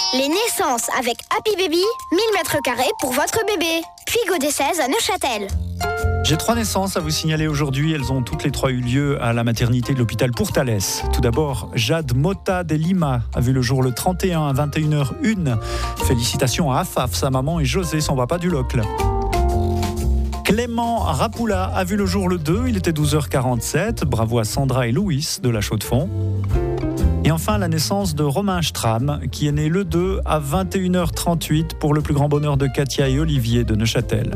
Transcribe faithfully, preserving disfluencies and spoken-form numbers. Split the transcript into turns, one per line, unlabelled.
Les naissances avec Happy Baby, mille mètres carrés pour votre bébé. Puy Godet seize à Neuchâtel.
J'ai trois naissances à vous signaler aujourd'hui. Elles ont toutes les trois eu lieu à la maternité de l'hôpital Pourtalès. Tout d'abord, Jade Mota de Lima a vu le jour le trente et un à vingt et une heures une. Félicitations à Afaf, sa maman, et José, son papa du Locle. Clément Rapoula a vu le jour le deux, il était douze heures quarante-sept. Bravo à Sandra et Louis de la Chaux-de-Fonds. Et enfin, la naissance de Romain Stram, qui est né le deux à vingt et une heures trente-huit pour le plus grand bonheur de Katia et Olivier de Neuchâtel.